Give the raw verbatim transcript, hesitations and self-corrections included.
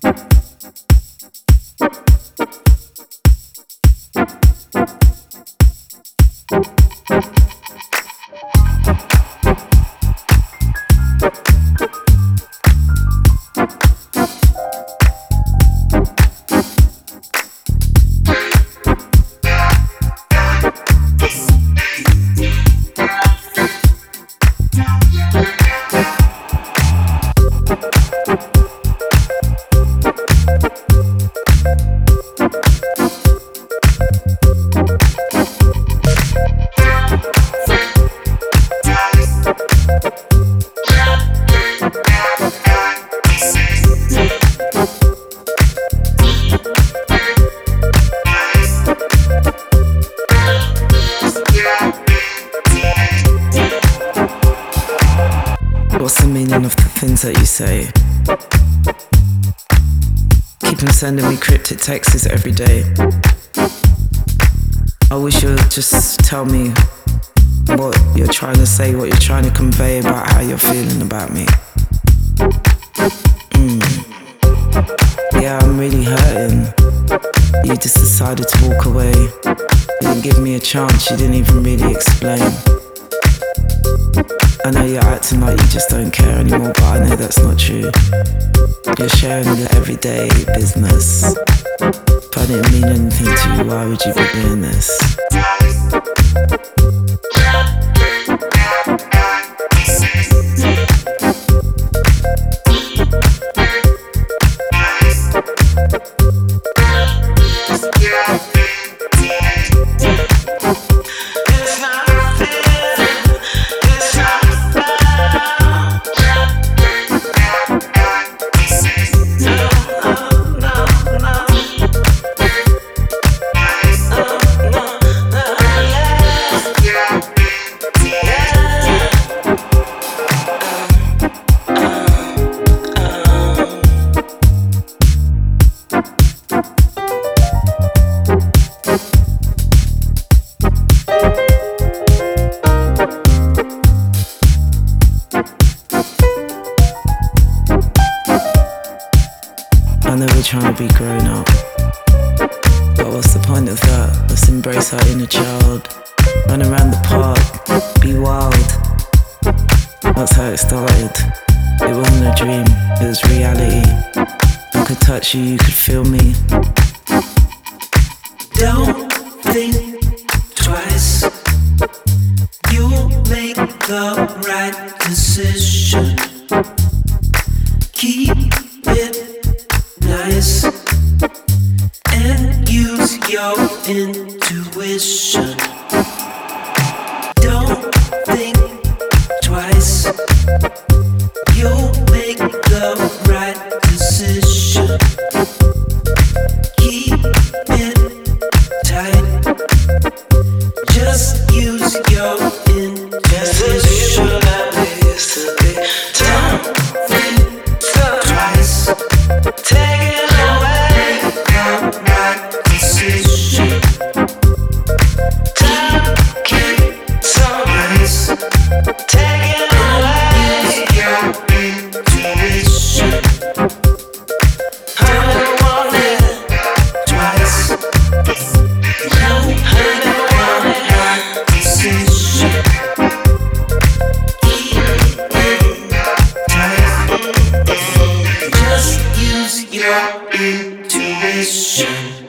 What's the meaning of the things that you say? Keep on sending me cryptic texts every day. I wish you'd just tell me what you're trying to say, what you're trying to convey about how you're feeling about me. Mm. Yeah, I'm really hurting. You just decided to walk away. You didn't give me a chance, you didn't even really explain. I know you're acting like you just don't care anymore, but I know that's not true. You're sharing your everyday business. If I didn't mean anything to you, why would you be doing this? I know we're trying to be grown up, but what's the point of that? Let's embrace our inner child. Run around the park, be wild. That's how it started. It wasn't a dream, it was reality. I could touch you, you could feel me. Don't think twice. You'll make the right decision. Keep it nice and use your intuition. Don't think twice. You'll make the right decision. Keep it tight. Just use your intuition. Don't think twice. Take it away, the right decision. Take it nice. Take it away, your intuition. I don't want it twice. No, I don't want it right decision. Keep it tight. Just use your intuition.